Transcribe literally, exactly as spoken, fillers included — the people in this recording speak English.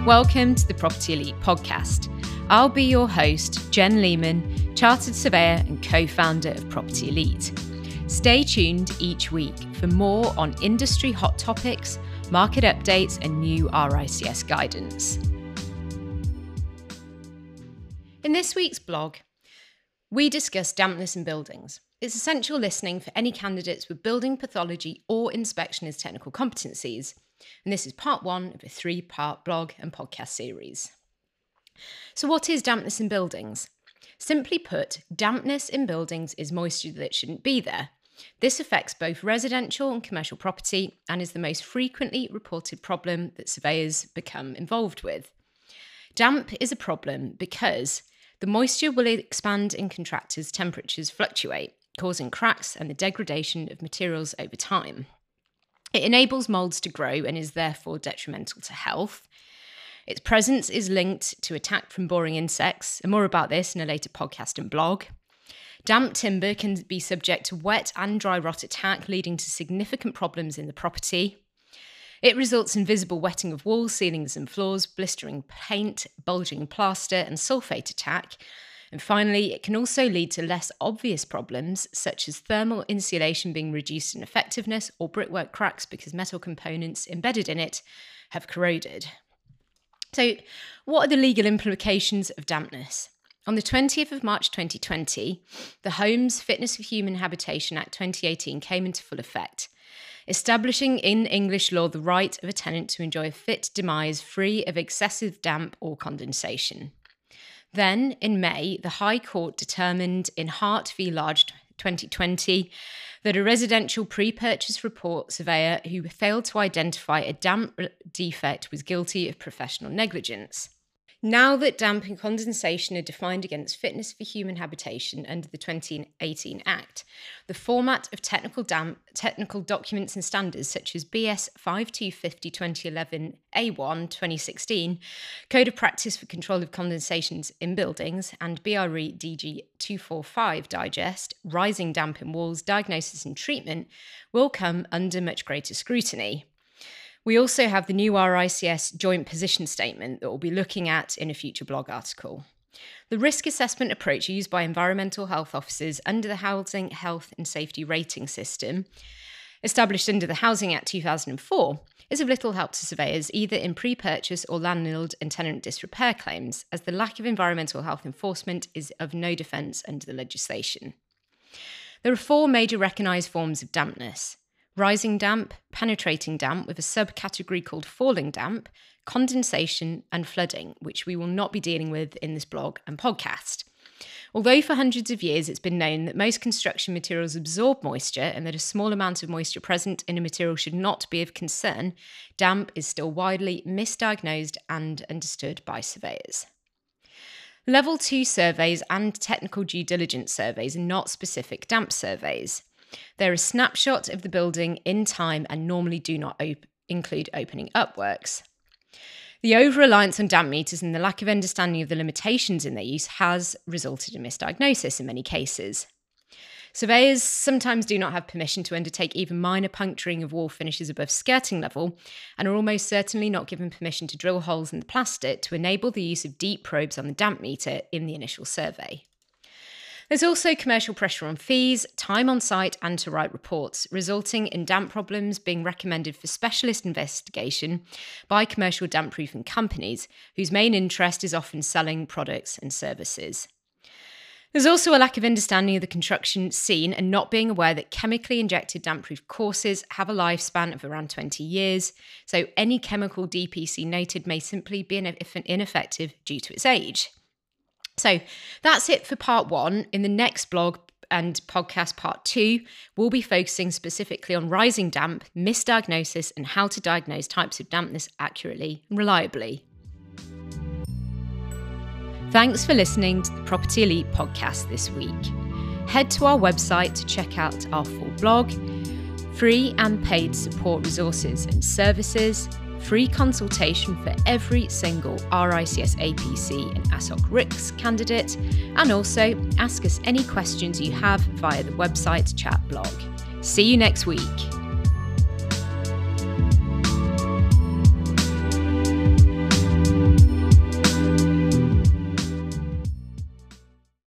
Welcome to the Property Elite podcast. I'll be your host, Jen Lehman, Chartered Surveyor and co-founder of Property Elite. Stay tuned each week for more on industry hot topics, market updates and new R I C S guidance. In this week's blog, we discuss dampness in buildings. It's essential listening for any candidates with building pathology or inspectionist technical competencies. And this is part one of a three-part blog and podcast series. So what is dampness in buildings? Simply put, dampness in buildings is moisture that shouldn't be there. This affects both residential and commercial property and is the most frequently reported problem that surveyors become involved with. Damp is a problem because the moisture will expand and contract as temperatures fluctuate, causing cracks and the degradation of materials over time. It enables moulds to grow and is therefore detrimental to health. Its presence is linked to attack from boring insects, and more about this in a later podcast and blog. Damp timber can be subject to wet and dry rot attack, leading to significant problems in the property. It results in visible wetting of walls, ceilings and floors, blistering paint, bulging plaster and sulfate attack. And finally, it can also lead to less obvious problems, such as thermal insulation being reduced in effectiveness or brickwork cracks because metal components embedded in it have corroded. So, what are the legal implications of dampness? On the twentieth of March twenty twenty, the Homes Fitness for Human Habitation Act twenty eighteen came into full effect, establishing in English law the right of a tenant to enjoy a fit demise free of excessive damp or condensation. Then, in May, the High Court determined in Hart v Large twenty twenty that a residential pre-purchase report surveyor who failed to identify a damp defect was guilty of professional negligence. Now that damp and condensation are defined against fitness for human habitation under the twenty eighteen Act, the format of technical damp, technical documents and standards such as B S five two five zero twenty eleven A one twenty sixteen, Code of Practice for Control of Condensations in Buildings, and B R E D G two forty-five Digest, Rising Damp in Walls, Diagnosis and Treatment, will come under much greater scrutiny. We also have the new R I C S joint position statement that we'll be looking at in a future blog article. The risk assessment approach used by environmental health officers under the Housing Health and Safety Rating System, established under the Housing Act two thousand four, is of little help to surveyors either in pre-purchase or landlord and tenant disrepair claims, as the lack of environmental health enforcement is of no defence under the legislation. There are four major recognised forms of dampness: rising damp, penetrating damp with a subcategory called falling damp, condensation and flooding, which we will not be dealing with in this blog and podcast. Although for hundreds of years it's been known that most construction materials absorb moisture and that a small amount of moisture present in a material should not be of concern, damp is still widely misdiagnosed and understood by surveyors. Level two surveys and technical due diligence surveys are not specific damp surveys. They're a snapshot of the building in time and normally do not op- include opening up works. The over-reliance on damp meters and the lack of understanding of the limitations in their use has resulted in misdiagnosis in many cases. Surveyors sometimes do not have permission to undertake even minor puncturing of wall finishes above skirting level and are almost certainly not given permission to drill holes in the plaster to enable the use of deep probes on the damp meter in the initial survey. There's also commercial pressure on fees, time on site and to write reports, resulting in damp problems being recommended for specialist investigation by commercial damp proofing companies, whose main interest is often selling products and services. There's also a lack of understanding of the construction scene and not being aware that chemically injected damp-proof courses have a lifespan of around twenty years, so any chemical D P C noted may simply be ineffective due to its age. So that's it for part one. In the next blog and podcast part two, we'll be focusing specifically on rising damp, misdiagnosis, and how to diagnose types of dampness accurately and reliably. Thanks for listening to the Property Elite podcast this week. Head to our website to check out our full blog, free and paid support resources and services, free consultation for every single R I C S A P C and A S O C R I C S candidate, and also ask us any questions you have via the website chat blog. See you next week.